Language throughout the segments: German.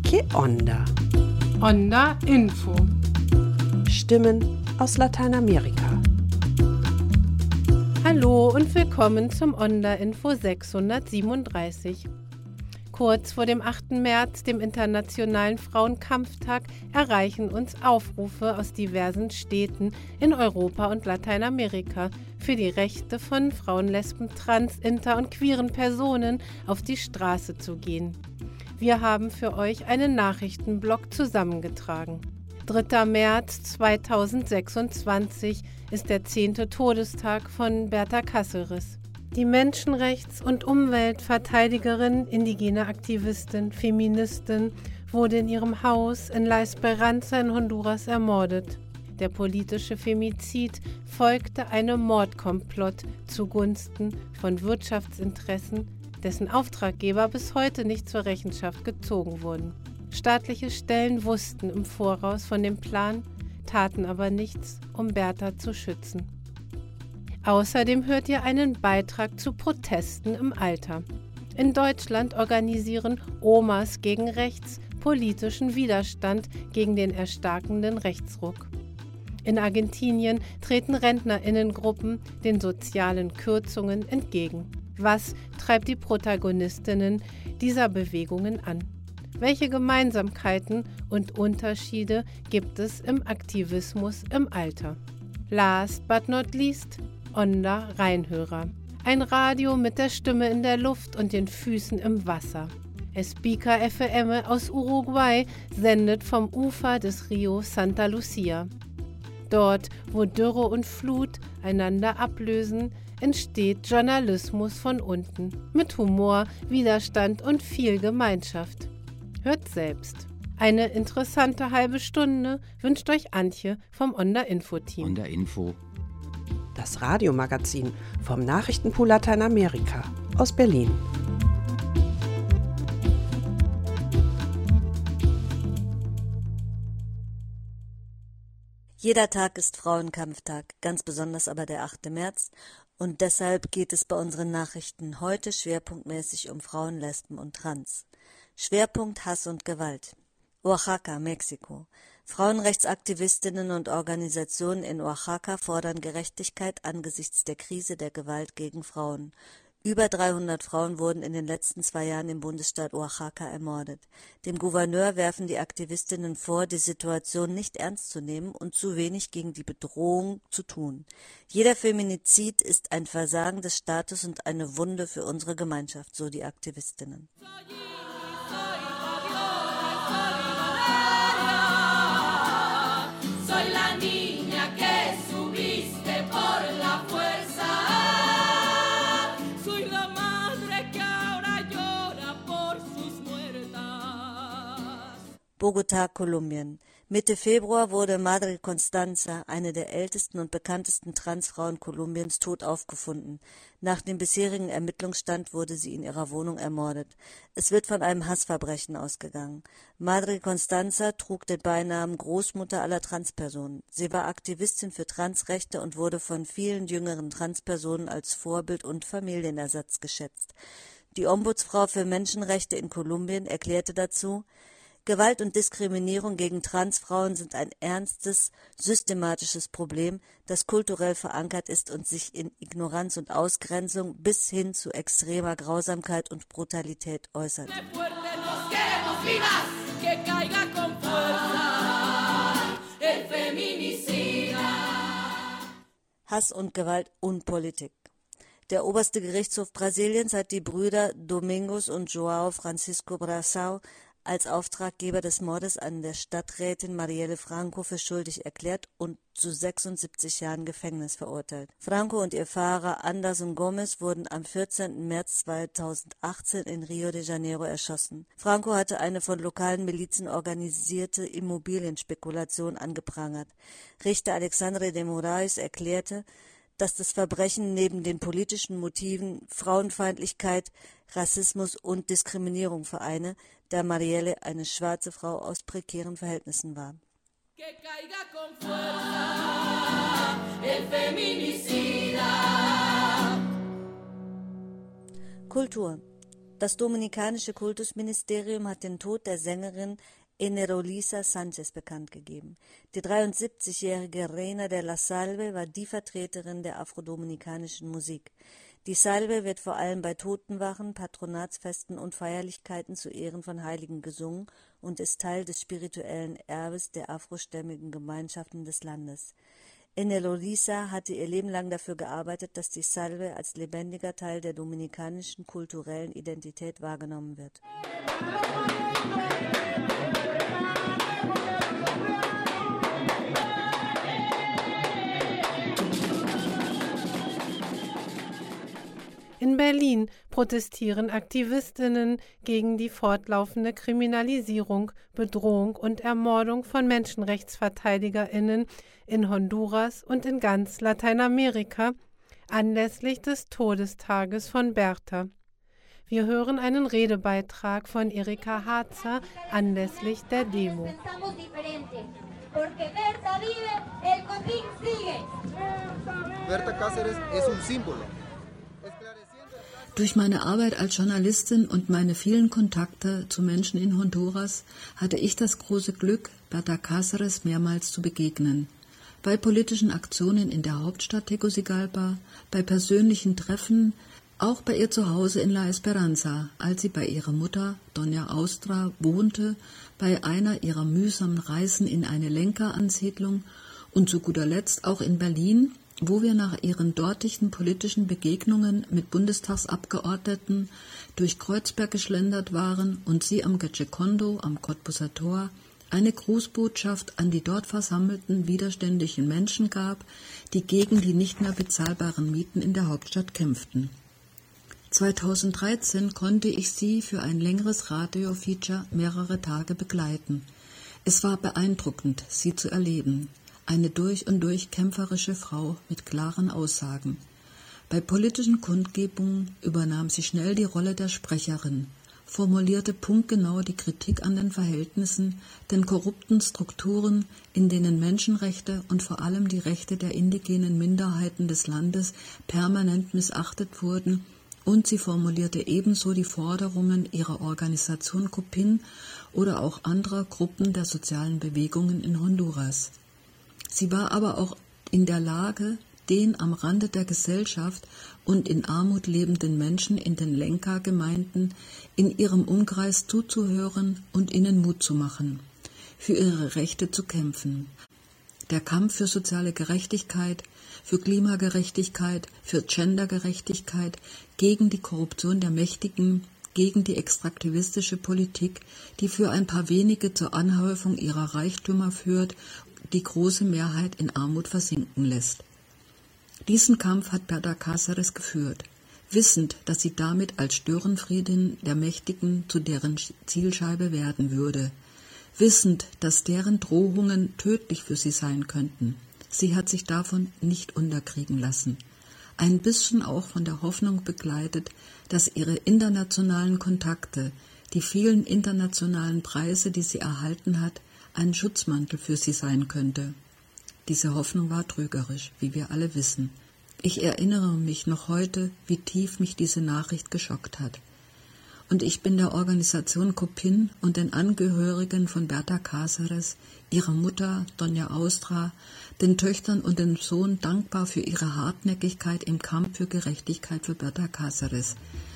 Que Onda? Onda Info. Stimmen aus Lateinamerika. Hallo und willkommen zum Onda Info 637. Kurz vor dem 8. März, dem Internationalen Frauenkampftag, erreichen uns Aufrufe aus diversen Städten in Europa und Lateinamerika für die Rechte von Frauen, Lesben, Trans-, Inter- und queeren Personen auf die Straße zu gehen. Wir haben für euch einen Nachrichtenblock zusammengetragen. 3. März 2026 ist der 10. Todestag von Berta Cáceres. Die Menschenrechts- und Umweltverteidigerin, indigene Aktivistin, Feministin, wurde in ihrem Haus in La Esperanza in Honduras ermordet. Der politische Femizid folgte einem Mordkomplott zugunsten von Wirtschaftsinteressen, dessen Auftraggeber bis heute nicht zur Rechenschaft gezogen wurden. Staatliche Stellen wussten im Voraus von dem Plan, taten aber nichts, um Berta zu schützen. Außerdem hört ihr einen Beitrag zu Protesten im Alter. In Deutschland organisieren Omas gegen Rechts politischen Widerstand gegen den erstarkenden Rechtsruck. In Argentinien treten RentnerInnengruppen den sozialen Kürzungen entgegen. Was treibt die Protagonistinnen dieser Bewegungen an? Welche Gemeinsamkeiten und Unterschiede gibt es im Aktivismus im Alter? Last but not least, Onda Rheinhörer. Ein Radio mit der Stimme in der Luft und den Füßen im Wasser. Speaker FM aus Uruguay sendet vom Ufer des Rio Santa Lucia. Dort, wo Dürre und Flut einander ablösen, entsteht Journalismus von unten. Mit Humor, Widerstand und viel Gemeinschaft. Hört selbst. Eine interessante halbe Stunde wünscht euch Antje vom Onda Info Team. Onda Info. Das Radiomagazin vom Nachrichtenpool Lateinamerika aus Berlin. Jeder Tag ist Frauenkampftag, ganz besonders aber der 8. März. Und deshalb geht es bei unseren Nachrichten heute schwerpunktmäßig um Frauen, Lesben und Trans. Schwerpunkt Hass und Gewalt. Oaxaca, Mexiko. Frauenrechtsaktivistinnen und Organisationen in Oaxaca fordern Gerechtigkeit angesichts der Krise der Gewalt gegen Frauen. Über 300 Frauen wurden in den letzten 2 Jahren im Bundesstaat Oaxaca ermordet. Dem Gouverneur werfen die Aktivistinnen vor, die Situation nicht ernst zu nehmen und zu wenig gegen die Bedrohung zu tun. Jeder Feminizid ist ein Versagen des Staates und eine Wunde für unsere Gemeinschaft, so die Aktivistinnen. Bogotá, Kolumbien. Mitte Februar wurde Madre Constanza, eine der ältesten und bekanntesten Transfrauen Kolumbiens, tot aufgefunden. Nach dem bisherigen Ermittlungsstand wurde sie in ihrer Wohnung ermordet. Es wird von einem Hassverbrechen ausgegangen. Madre Constanza trug den Beinamen Großmutter aller Transpersonen. Sie war Aktivistin für Transrechte und wurde von vielen jüngeren Transpersonen als Vorbild und Familienersatz geschätzt. Die Ombudsfrau für Menschenrechte in Kolumbien erklärte dazu: Gewalt und Diskriminierung gegen Transfrauen sind ein ernstes, systematisches Problem, das kulturell verankert ist und sich in Ignoranz und Ausgrenzung bis hin zu extremer Grausamkeit und Brutalität äußert. Hass und Gewalt und Politik. Der oberste Gerichtshof Brasiliens hat die Brüder Domingos und João Francisco Brasão als Auftraggeber des Mordes an der Stadträtin Marielle Franco für schuldig erklärt und zu 76 Jahren Gefängnis verurteilt. Franco und ihr Fahrer Anderson Gomes wurden am 14. März 2018 in Rio de Janeiro erschossen. Franco hatte eine von lokalen Milizen organisierte Immobilienspekulation angeprangert. Richter Alexandre de Moraes erklärte, dass das Verbrechen neben den politischen Motiven Frauenfeindlichkeit, Rassismus und Diskriminierung vereine, da Marielle eine schwarze Frau aus prekären Verhältnissen war. Kultur. Das dominikanische Kultusministerium hat den Tod der Sängerin Eneolisa Sánchez bekannt gegeben. Die 73-jährige Reina de la Salve war die Vertreterin der afrodominikanischen Musik. Die Salve wird vor allem bei Totenwachen, Patronatsfesten und Feierlichkeiten zu Ehren von Heiligen gesungen und ist Teil des spirituellen Erbes der afrostämmigen Gemeinschaften des Landes. Eneolisa hatte ihr Leben lang dafür gearbeitet, dass die Salve als lebendiger Teil der dominikanischen kulturellen Identität wahrgenommen wird. In Berlin protestieren Aktivistinnen gegen die fortlaufende Kriminalisierung, Bedrohung und Ermordung von MenschenrechtsverteidigerInnen in Honduras und in ganz Lateinamerika anlässlich des Todestages von Berta. Wir hören einen Redebeitrag von Erika Harzer anlässlich der Demo. Berta Cáceres es un símbolo. Durch meine Arbeit als Journalistin und meine vielen Kontakte zu Menschen in Honduras hatte ich das große Glück, Berta Cáceres mehrmals zu begegnen. Bei politischen Aktionen in der Hauptstadt Tegucigalpa, bei persönlichen Treffen, auch bei ihr zu Hause in La Esperanza, als sie bei ihrer Mutter, Doña Austria, wohnte, bei einer ihrer mühsamen Reisen in eine Lenkeransiedlung und zu guter Letzt auch in Berlin, wo wir nach ihren dortigen politischen Begegnungen mit Bundestagsabgeordneten durch Kreuzberg geschlendert waren und sie am Gecekondo, am Cottbuser Tor, eine Grußbotschaft an die dort versammelten widerständischen Menschen gab, die gegen die nicht mehr bezahlbaren Mieten in der Hauptstadt kämpften. 2013 konnte ich sie für ein längeres Radio-Feature mehrere Tage begleiten. Es war beeindruckend, sie zu erleben. Eine durch und durch kämpferische Frau mit klaren Aussagen. Bei politischen Kundgebungen übernahm sie schnell die Rolle der Sprecherin, formulierte punktgenau die Kritik an den Verhältnissen, den korrupten Strukturen, in denen Menschenrechte und vor allem die Rechte der indigenen Minderheiten des Landes permanent missachtet wurden, und sie formulierte ebenso die Forderungen ihrer Organisation COPIN oder auch anderer Gruppen der sozialen Bewegungen in Honduras. Sie war aber auch in der Lage, den am Rande der Gesellschaft und in Armut lebenden Menschen in den Lenca-Gemeinden in ihrem Umkreis zuzuhören und ihnen Mut zu machen, für ihre Rechte zu kämpfen. Der Kampf für soziale Gerechtigkeit, für Klimagerechtigkeit, für Gendergerechtigkeit, gegen die Korruption der Mächtigen, gegen die extraktivistische Politik, die für ein paar wenige zur Anhäufung ihrer Reichtümer führt, die große Mehrheit in Armut versinken lässt. Diesen Kampf hat Berta Cáceres geführt, wissend, dass sie damit als Störenfriedin der Mächtigen zu deren Zielscheibe werden würde, wissend, dass deren Drohungen tödlich für sie sein könnten. Sie hat sich davon nicht unterkriegen lassen. Ein bisschen auch von der Hoffnung begleitet, dass ihre internationalen Kontakte, die vielen internationalen Preise, die sie erhalten hat, ein Schutzmantel für sie sein könnte. Diese Hoffnung war trügerisch, wie wir alle wissen. Ich erinnere mich noch heute, wie tief mich diese Nachricht geschockt hat. Und ich bin der Organisation COPIN und den Angehörigen von Berta Cáceres, ihrer Mutter, Doña Austria, den Töchtern und dem Sohn dankbar für ihre Hartnäckigkeit im Kampf für Gerechtigkeit für Berta Cáceres.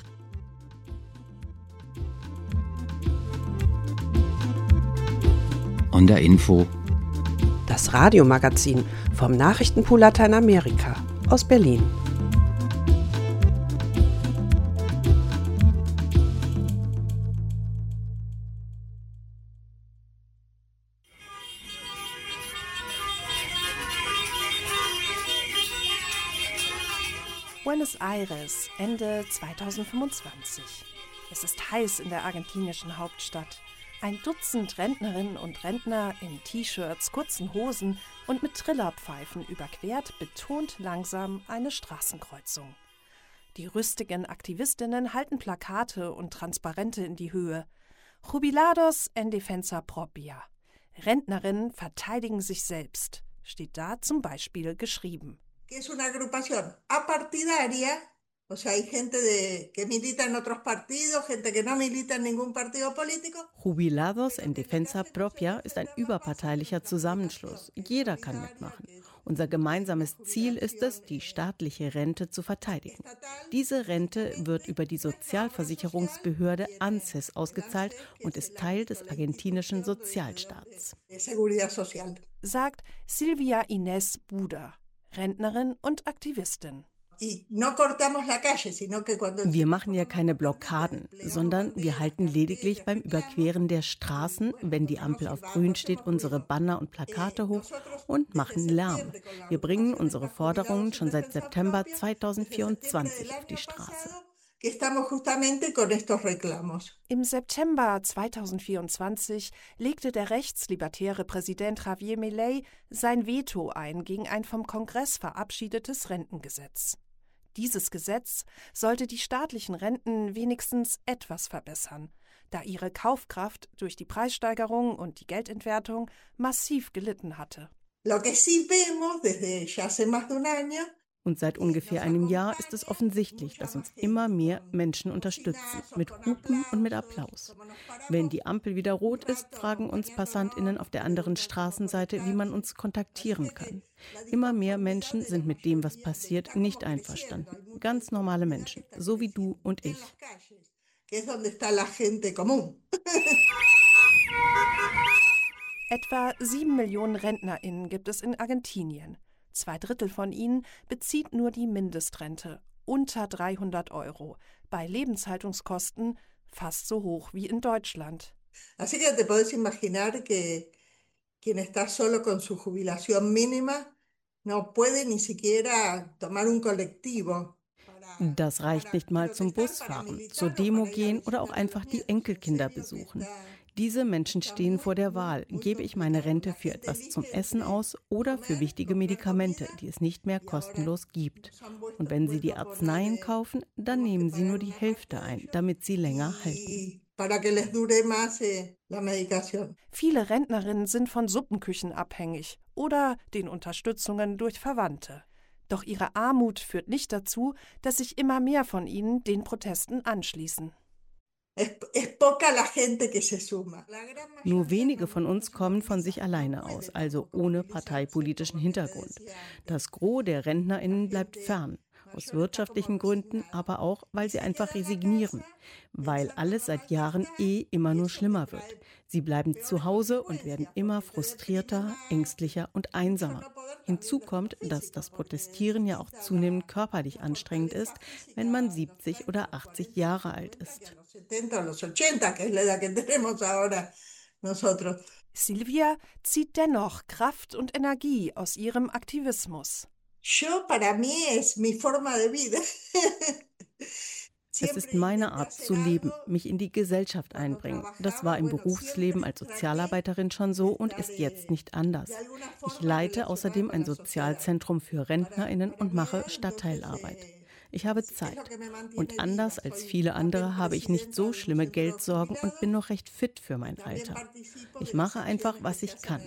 Onda Info. Das Radiomagazin vom Nachrichtenpool Lateinamerika aus Berlin. Buenos Aires, Ende 2025. Es ist heiß in der argentinischen Hauptstadt. Ein Dutzend Rentnerinnen und Rentner in T-Shirts, kurzen Hosen und mit Trillerpfeifen überquert betont langsam eine Straßenkreuzung. Die rüstigen Aktivistinnen halten Plakate und Transparente in die Höhe. Jubilados en defensa propia. Rentnerinnen verteidigen sich selbst, steht da zum Beispiel geschrieben. Que es una agrupación apartidaria Jubilados en Defensa Propia ist ein überparteilicher Zusammenschluss. Jeder kann mitmachen. Unser gemeinsames Ziel ist es, die staatliche Rente zu verteidigen. Diese Rente wird über die Sozialversicherungsbehörde ANSES ausgezahlt und ist Teil des argentinischen Sozialstaats. Sagt Silvia Inés Buda, Rentnerin und Aktivistin. Wir machen ja keine Blockaden, sondern wir halten lediglich beim Überqueren der Straßen, wenn die Ampel auf grün steht, unsere Banner und Plakate hoch und machen Lärm. Wir bringen unsere Forderungen schon seit September 2024 auf die Straße. Im September 2024 legte der rechtslibertäre Präsident Javier Milei sein Veto ein gegen ein vom Kongress verabschiedetes Rentengesetz. Dieses Gesetz sollte die staatlichen Renten wenigstens etwas verbessern, da ihre Kaufkraft durch die Preissteigerung und die Geldentwertung massiv gelitten hatte. Und seit ungefähr einem Jahr ist es offensichtlich, dass uns immer mehr Menschen unterstützen, mit Hupen und mit Applaus. Wenn die Ampel wieder rot ist, fragen uns PassantInnen auf der anderen Straßenseite, wie man uns kontaktieren kann. Immer mehr Menschen sind mit dem, was passiert, nicht einverstanden. Ganz normale Menschen, so wie du und ich. Etwa 7 Millionen RentnerInnen gibt es in Argentinien. 2/3 von ihnen bezieht nur die Mindestrente, unter 300 €, bei Lebenshaltungskosten fast so hoch wie in Deutschland. Así que te puedes imaginar que quien está solo con su jubilación mínima no puede ni siquiera tomar un colectivo. Das reicht nicht mal zum Busfahren, zur Demo gehen oder auch einfach die Enkelkinder besuchen. Diese Menschen stehen vor der Wahl, gebe ich meine Rente für etwas zum Essen aus oder für wichtige Medikamente, die es nicht mehr kostenlos gibt. Und wenn sie die Arzneien kaufen, dann nehmen sie nur die Hälfte ein, damit sie länger halten. Viele Rentnerinnen sind von Suppenküchen abhängig oder den Unterstützungen durch Verwandte. Doch ihre Armut führt nicht dazu, dass sich immer mehr von ihnen den Protesten anschließen. Nur wenige von uns kommen von sich alleine aus, also ohne parteipolitischen Hintergrund. Das Gros der RentnerInnen bleibt fern. Aus wirtschaftlichen Gründen, aber auch, weil sie einfach resignieren. Weil alles seit Jahren immer nur schlimmer wird. Sie bleiben zu Hause und werden immer frustrierter, ängstlicher und einsamer. Hinzu kommt, dass das Protestieren ja auch zunehmend körperlich anstrengend ist, wenn man 70 oder 80 Jahre alt ist. Silvia zieht dennoch Kraft und Energie aus ihrem Aktivismus. Es ist meine Art zu leben, mich in die Gesellschaft einbringen. Das war im Berufsleben als Sozialarbeiterin schon so und ist jetzt nicht anders. Ich leite außerdem ein Sozialzentrum für RentnerInnen und mache Stadtteilarbeit. Ich habe Zeit. Und anders als viele andere habe ich nicht so schlimme Geldsorgen und bin noch recht fit für mein Alter. Ich mache einfach, was ich kann.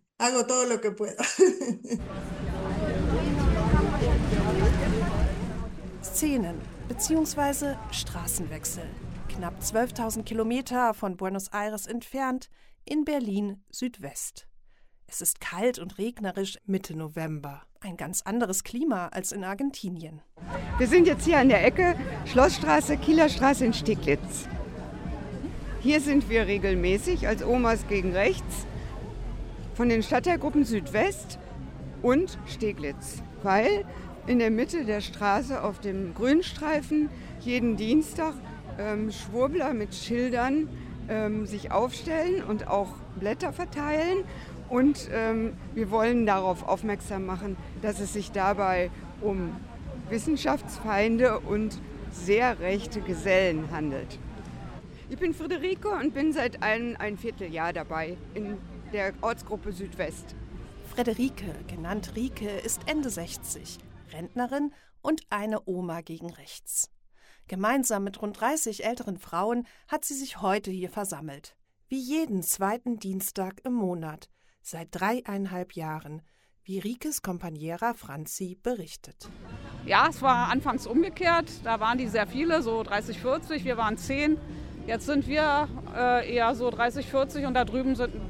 Szenen bzw. Straßenwechsel. Knapp 12.000 Kilometer von Buenos Aires entfernt, in Berlin Südwest. Es ist kalt und regnerisch Mitte November. Ein ganz anderes Klima als in Argentinien. Wir sind jetzt hier an der Ecke Schlossstraße, Kieler Straße in Steglitz. Hier sind wir regelmäßig als Omas gegen Rechts von den Stadtteilgruppen Südwest und Steglitz, weil in der Mitte der Straße auf dem Grünstreifen jeden Dienstag Schwurbler mit Schildern sich aufstellen und auch Blätter verteilen. Und wir wollen darauf aufmerksam machen, dass es sich dabei um Wissenschaftsfeinde und sehr rechte Gesellen handelt. Ich bin Friederike und bin seit ein Vierteljahr dabei in der Ortsgruppe Südwest. Friederike, genannt Rike, ist Ende 60, Rentnerin und eine Oma gegen rechts. Gemeinsam mit rund 30 älteren Frauen hat sie sich heute hier versammelt. Wie jeden zweiten Dienstag im Monat, seit 3,5 Jahren, wie Rikes Compañera Franzi berichtet. Ja, es war anfangs umgekehrt. Da waren die sehr viele, so 30, 40. Wir waren 10. Jetzt sind wir eher so 30, 40 und da drüben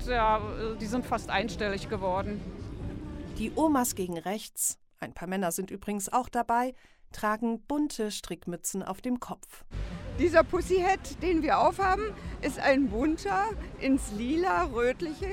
die sind fast einstellig geworden. Die Omas gegen rechts, ein paar Männer sind übrigens auch dabei, tragen bunte Strickmützen auf dem Kopf. Dieser Pussyhat, den wir aufhaben, ist ein bunter, ins lila-rötliche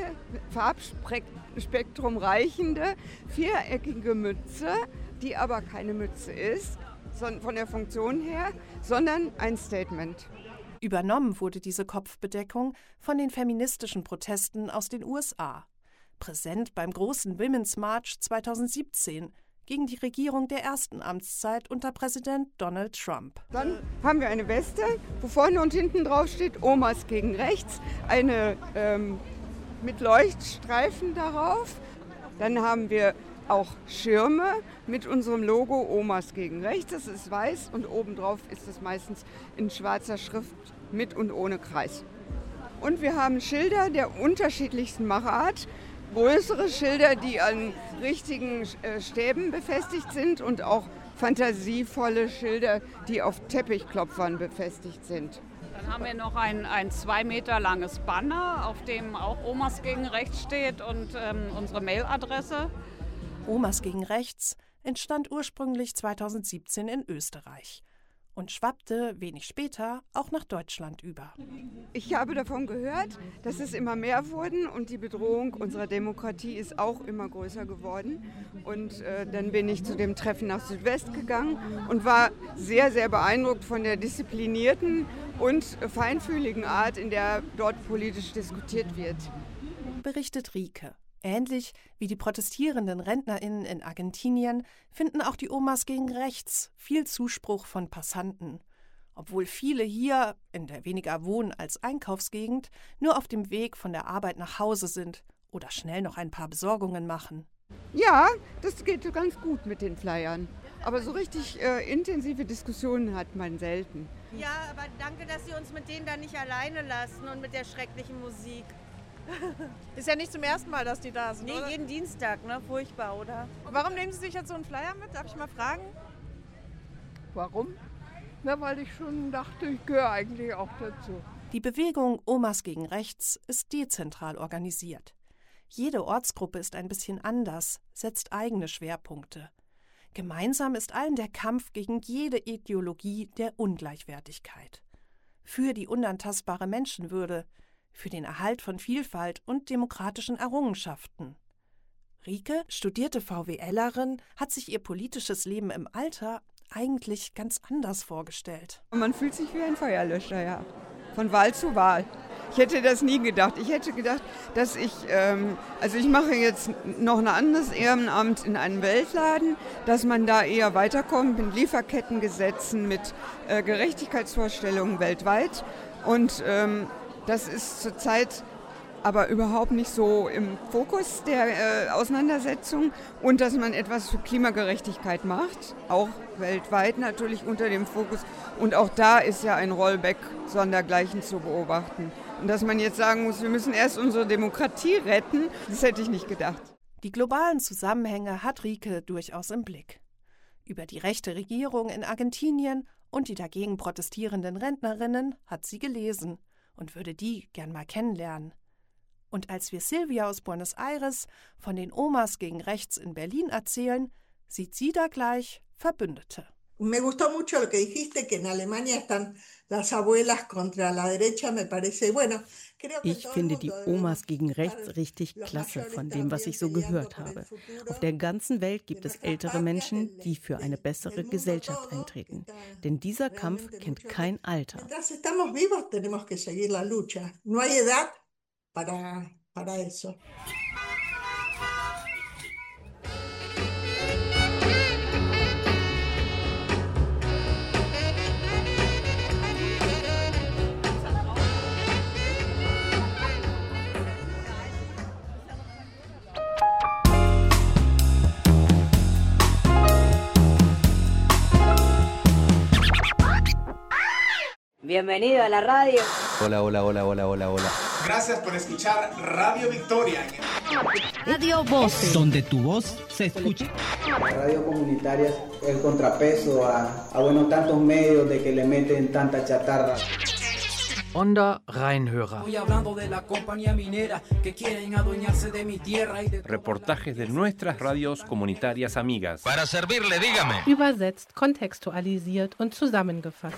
Farbspektrum reichende, viereckige Mütze, die aber keine Mütze ist, von der Funktion her, sondern ein Statement. Übernommen wurde diese Kopfbedeckung von den feministischen Protesten aus den USA. Präsent beim großen Women's March 2017 gegen die Regierung der ersten Amtszeit unter Präsident Donald Trump. Dann haben wir eine Weste, wo vorne und hinten drauf steht Omas gegen rechts, eine mit Leuchtstreifen darauf. Dann haben wir auch Schirme mit unserem Logo Omas gegen rechts. Das ist weiß und obendrauf ist es meistens in schwarzer Schrift mit und ohne Kreis. Und wir haben Schilder der unterschiedlichsten Machart. Größere Schilder, die an richtigen Stäben befestigt sind und auch fantasievolle Schilder, die auf Teppichklopfern befestigt sind. Dann haben wir noch ein 2 Meter langes Banner, auf dem auch Omas gegen rechts steht und unsere Mailadresse. Omas gegen rechts entstand ursprünglich 2017 in Österreich und schwappte wenig später auch nach Deutschland über. Ich habe davon gehört, dass es immer mehr wurden und die Bedrohung unserer Demokratie ist auch immer größer geworden. Und dann bin ich zu dem Treffen nach Südwest gegangen und war sehr, sehr beeindruckt von der disziplinierten und feinfühligen Art, in der dort politisch diskutiert wird. Berichtet Rike. Ähnlich wie die protestierenden RentnerInnen in Argentinien finden auch die Omas gegen rechts viel Zuspruch von Passanten. Obwohl viele hier, in der weniger Wohn- als Einkaufsgegend, nur auf dem Weg von der Arbeit nach Hause sind oder schnell noch ein paar Besorgungen machen. Ja, das geht ganz gut mit den Flyern. Aber so richtig intensive Diskussionen hat man selten. Ja, aber danke, dass Sie uns mit denen da nicht alleine lassen und mit der schrecklichen Musik. Ist ja nicht zum ersten Mal, dass die da sind, Nee, oder? jeden Dienstag, ne? Furchtbar, oder? Warum nehmen Sie sich jetzt so einen Flyer mit? Darf ich mal fragen? Warum? Na, weil ich schon dachte, ich gehöre eigentlich auch dazu. Die Bewegung Omas gegen rechts ist dezentral organisiert. Jede Ortsgruppe ist ein bisschen anders, setzt eigene Schwerpunkte. Gemeinsam ist allen der Kampf gegen jede Ideologie der Ungleichwertigkeit. Für die unantastbare Menschenwürde, für den Erhalt von Vielfalt und demokratischen Errungenschaften. Rike, studierte VWLerin, hat sich ihr politisches Leben im Alter eigentlich ganz anders vorgestellt. Man fühlt sich wie ein Feuerlöscher, ja. Von Wahl zu Wahl. Ich hätte das nie gedacht. Ich hätte gedacht, dass ich mache jetzt noch ein anderes Ehrenamt in einem Weltladen, dass man da eher weiterkommt mit Lieferkettengesetzen, mit Gerechtigkeitsvorstellungen weltweit. Und das ist zurzeit aber überhaupt nicht so im Fokus der Auseinandersetzung und dass man etwas für Klimagerechtigkeit macht, auch weltweit natürlich unter dem Fokus. Und auch da ist ja ein Rollback sondergleichen zu beobachten. Und dass man jetzt sagen muss, wir müssen erst unsere Demokratie retten, das hätte ich nicht gedacht. Die globalen Zusammenhänge hat Rike durchaus im Blick. Über die rechte Regierung in Argentinien und die dagegen protestierenden Rentnerinnen hat sie gelesen und würde die gern mal kennenlernen. Und als wir Silvia aus Buenos Aires von den Omas gegen rechts in Berlin erzählen, sieht sie da gleich Verbündete. Me gustó mucho lo que dijiste, que en Alemania están las abuelas contra la derecha, me parece, bueno. Ich finde die Omas gegen rechts richtig klasse von dem, was ich so gehört habe. Auf der ganzen Welt gibt es ältere Menschen, die für eine bessere Gesellschaft eintreten. Denn dieser Kampf kennt kein Alter. Mientras estamos vivos tenemos que seguir la lucha. No hay edad para eso. Bienvenido a la radio. Hola, hola, hola, hola, hola, hola. Gracias por escuchar Radio Victoria. Radio Voz, donde tu voz se escucha. Radio comunitaria, el contrapeso a bueno, tantos medios de que le meten tanta chatarra. Onda Rheinhörer. Reportajes de nuestras radios comunitarias amigas. Para servirle, dígame. Übersetzt, kontextualisiert und zusammengefasst.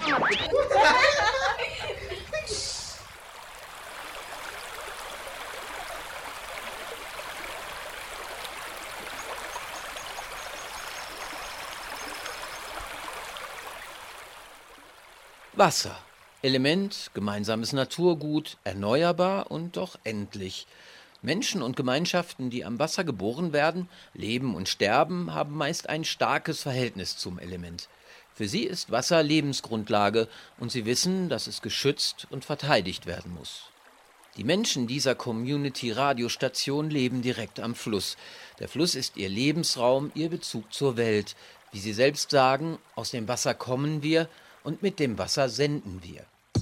Wasser. Element, gemeinsames Naturgut, erneuerbar und doch endlich. Menschen und Gemeinschaften, die am Wasser geboren werden, leben und sterben, haben meist ein starkes Verhältnis zum Element. Für sie ist Wasser Lebensgrundlage und sie wissen, dass es geschützt und verteidigt werden muss. Die Menschen dieser Community-Radiostation leben direkt am Fluss. Der Fluss ist ihr Lebensraum, ihr Bezug zur Welt. Wie sie selbst sagen, aus dem Wasser kommen wir und mit dem Wasser senden wir.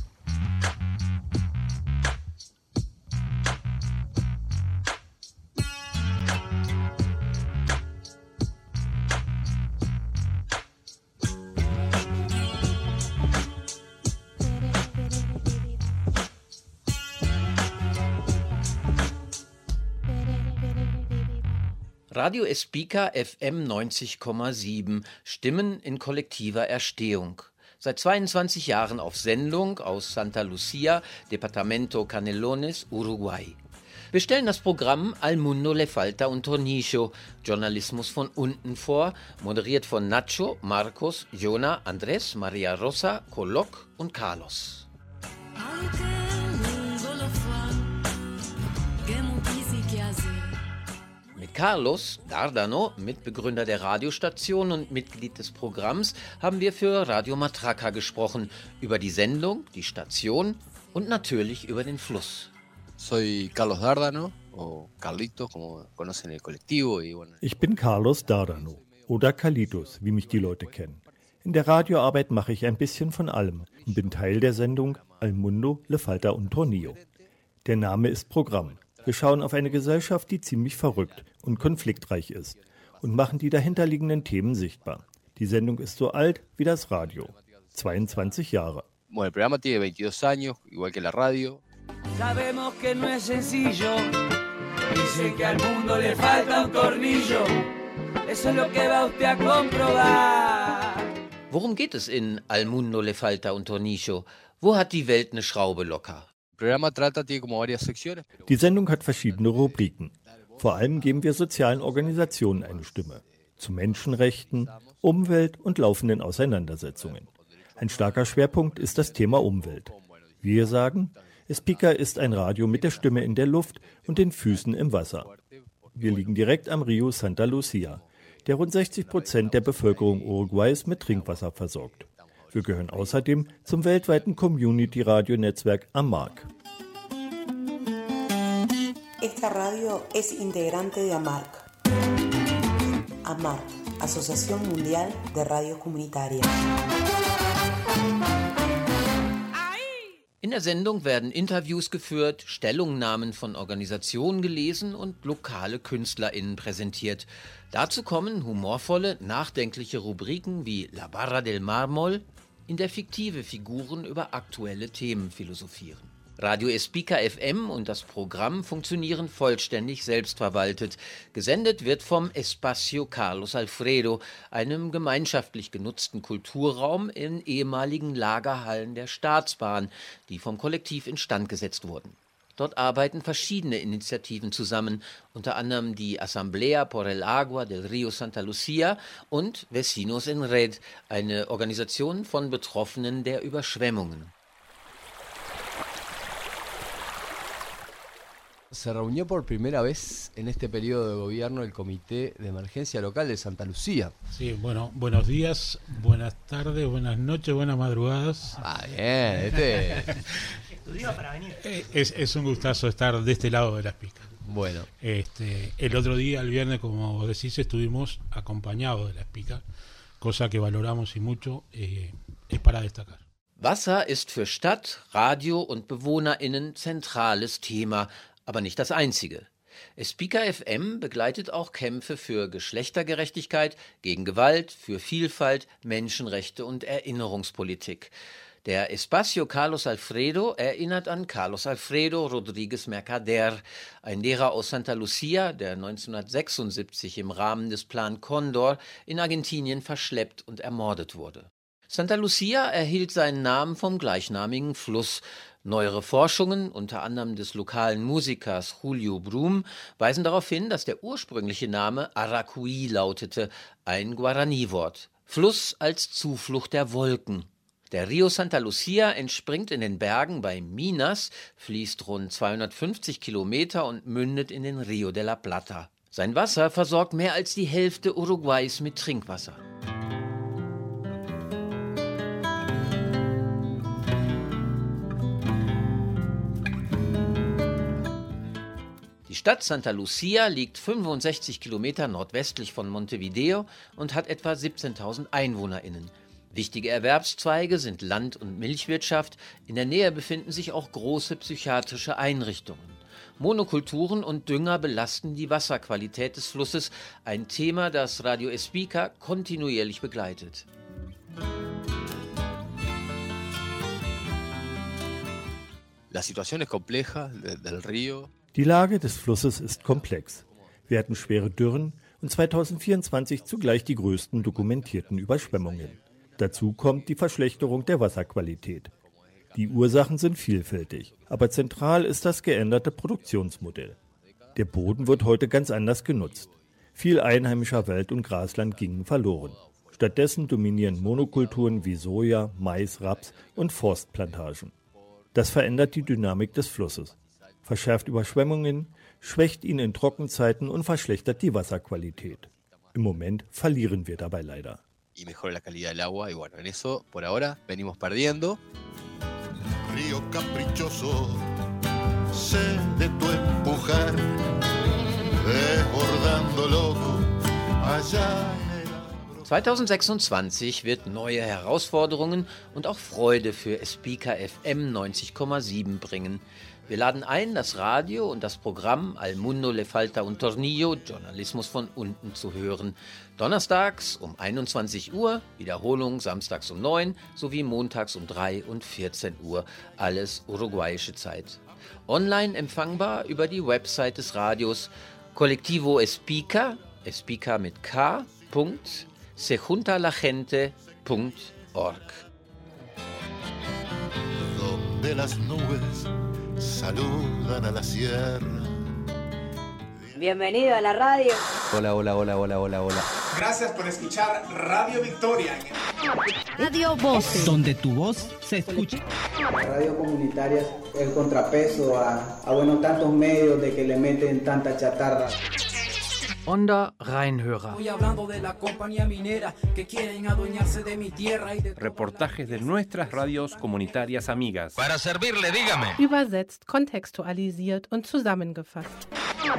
Radio Espica FM 90,7, Stimmen in kollektiver Erstehung. Seit 22 Jahren auf Sendung aus Santa Lucía, Departamento Canelones, Uruguay. Wir stellen das Programm Al Mundo le falta un tornillo, Journalismus von unten vor, moderiert von Nacho, Marcos, Jonah, Andrés, Maria Rosa, Coloc und Carlos. Mit Carlos Dardano, Mitbegründer der Radiostation und Mitglied des Programms, haben wir für Radio Matraca gesprochen, über die Sendung, die Station und natürlich über den Fluss. Soy Carlos Dardano, o Carlito, como conocen el colectivo. Ich bin Carlos Dardano, oder Carlitos, wie mich die Leute kennen. In der Radioarbeit mache ich ein bisschen von allem und bin Teil der Sendung Al Mundo le falta un tornillo. Der Name ist Programm. Wir schauen auf eine Gesellschaft, die ziemlich verrückt und konfliktreich ist und machen die dahinterliegenden Themen sichtbar. Die Sendung ist so alt wie das Radio, 22 Jahre. Bueno, el programa tiene 22 años, igual que la radio. Sabemos que no es sencillo, dicen que al mundo le falta un tornillo, eso es lo que va usted a comprobar. Worum geht es in Al Mundo le falta un tornillo? Wo hat die Welt eine Schraube locker? Die Sendung hat verschiedene Rubriken. Vor allem geben wir sozialen Organisationen eine Stimme. Zu Menschenrechten, Umwelt und laufenden Auseinandersetzungen. Ein starker Schwerpunkt ist das Thema Umwelt. Wir sagen, Espica ist ein Radio mit der Stimme in der Luft und den Füßen im Wasser. Wir liegen direkt am Rio Santa Lucía, der rund 60% der Bevölkerung Uruguays mit Trinkwasser versorgt. Wir gehören außerdem zum weltweiten Community-Radio-Netzwerk AMARC. Esta radio es integrante de AMARC. AMARC, Asociación Mundial de Radio Comunitaria. In der Sendung werden Interviews geführt, Stellungnahmen von Organisationen gelesen und lokale KünstlerInnen präsentiert. Dazu kommen humorvolle, nachdenkliche Rubriken wie La Barra del Mármol, in der fiktive Figuren über aktuelle Themen philosophieren. Radio Espica FM und das Programm funktionieren vollständig selbstverwaltet. Gesendet wird vom Espacio Carlos Alfredo, einem gemeinschaftlich genutzten Kulturraum in ehemaligen Lagerhallen der Staatsbahn, die vom Kollektiv instand gesetzt wurden. Dort arbeiten verschiedene Initiativen zusammen, unter anderem die Asamblea por el Agua del Río Santa Lucía und Vecinos en Red, eine Organisation von Betroffenen der Überschwemmungen. Se reunió por primera vez en este periodo de gobierno el Comité de Emergencia Local de Santa Lucía. Sí, bueno, buenos días, buenas tardes, buenas noches, buenas madrugadas. Bien, Es un gustazo estar de este lado de la Espica. Bueno. El otro día, el viernes, como vos decís, estuvimos acompañados de la Espica, cosa que valoramos y mucho, es para destacar. Wasser ist für Stadt, Radio und BewohnerInnen zentrales Thema, aber nicht das einzige. Espika FM begleitet auch Kämpfe für Geschlechtergerechtigkeit, gegen Gewalt, für Vielfalt, Menschenrechte und Erinnerungspolitik. Der Espacio Carlos Alfredo erinnert an Carlos Alfredo Rodríguez Mercader, ein Lehrer aus Santa Lucia, der 1976 im Rahmen des Plan Cóndor in Argentinien verschleppt und ermordet wurde. Santa Lucia erhielt seinen Namen vom gleichnamigen Fluss. Neuere Forschungen, unter anderem des lokalen Musikers Julio Brum, weisen darauf hin, dass der ursprüngliche Name Aracuí lautete, ein Guarani-Wort. Fluss als Zuflucht der Wolken. Der Rio Santa Lucia entspringt in den Bergen bei Minas, fließt rund 250 Kilometer und mündet in den Rio de la Plata. Sein Wasser versorgt mehr als die Hälfte Uruguays mit Trinkwasser. Die Stadt Santa Lucia liegt 65 Kilometer nordwestlich von Montevideo und hat etwa 17.000 EinwohnerInnen. Wichtige Erwerbszweige sind Land- und Milchwirtschaft. In der Nähe befinden sich auch große psychiatrische Einrichtungen. Monokulturen und Dünger belasten die Wasserqualität des Flusses, ein Thema, das Radio Espika kontinuierlich begleitet. Die Lage des Flusses ist komplex. Wir hatten schwere Dürren und 2024 zugleich die größten dokumentierten Überschwemmungen. Dazu kommt die Verschlechterung der Wasserqualität. Die Ursachen sind vielfältig, aber zentral ist das geänderte Produktionsmodell. Der Boden wird heute ganz anders genutzt. Viel einheimischer Wald- und Grasland gingen verloren. Stattdessen dominieren Monokulturen wie Soja, Mais, Raps und Forstplantagen. Das verändert die Dynamik des Flusses, verschärft Überschwemmungen, schwächt ihn in Trockenzeiten und verschlechtert die Wasserqualität. Im Moment verlieren wir dabei leider. Y mejora la calidad del agua y bueno, en eso por ahora venimos perdiendo. Río caprichoso, sé de tu empujar, desbordando loco allá. 2026 wird neue Herausforderungen und auch Freude für Espika FM 90,7 bringen. Wir laden ein, das Radio und das Programm Al Mundo le falta un tornillo, Journalismus von unten zu hören. Donnerstags um 21 Uhr, Wiederholung samstags um 9 sowie montags um 3 und 14 Uhr, alles uruguayische Zeit. Online empfangbar über die Website des Radios Colectivo Espika, Espika mit K, .sejuntalaGente.org. Donde las nubes saludan a la sierra. Bienvenido a la radio. Hola, hola, hola, hola, hola, hola. Gracias por escuchar Radio Victoria. Radio Voz, donde tu voz se escucha. Radio comunitaria, el contrapeso a bueno, tantos medios de que le meten tanta chatarra. Onda Rheinhörer. Reportajes de nuestras radios comunitarias amigas. Para servirle, dígame. Übersetzt, kontextualisiert und zusammengefasst.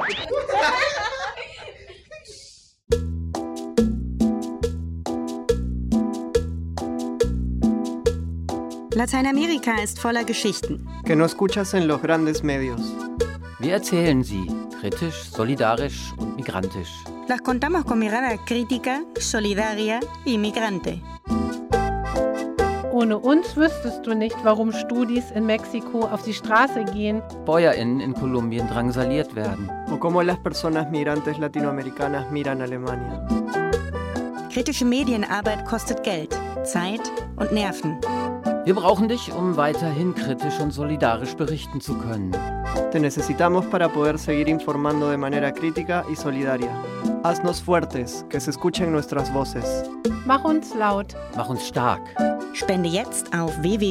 Lateinamerika ist voller Geschichten. Que no escuchas en los grandes medios. Wir erzählen sie, kritisch, solidarisch und migrantisch. Las contamos con mirada crítica, solidaria y migrante. Ohne uns wüsstest du nicht, warum Studis in Mexiko auf die Straße gehen. BäuerInnen in Kolumbien drangsaliert werden. O cómo las personas migrantes latinoamericanas miran Alemania. Kritische Medienarbeit kostet Geld, Zeit und Nerven. Wir brauchen dich, um weiterhin kritisch und solidarisch berichten zu können. Te necesitamos para poder seguir informando de manera crítica y solidaria. Haznos fuertes, que se escuchen nuestras voces. Mach uns laut. Mach uns stark. Spende jetzt auf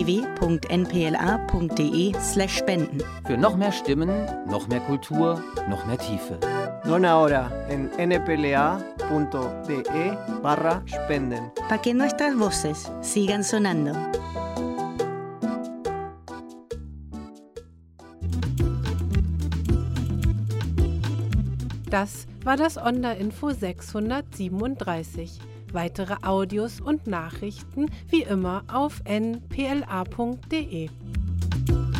www.npla.de/spenden. Für noch mehr Stimmen, noch mehr Kultur, noch mehr Tiefe. Dona ahora en npla.de/spenden. Para que nuestras voces sigan sonando. Das war das Onda-Info 637. Weitere Audios und Nachrichten wie immer auf npla.de.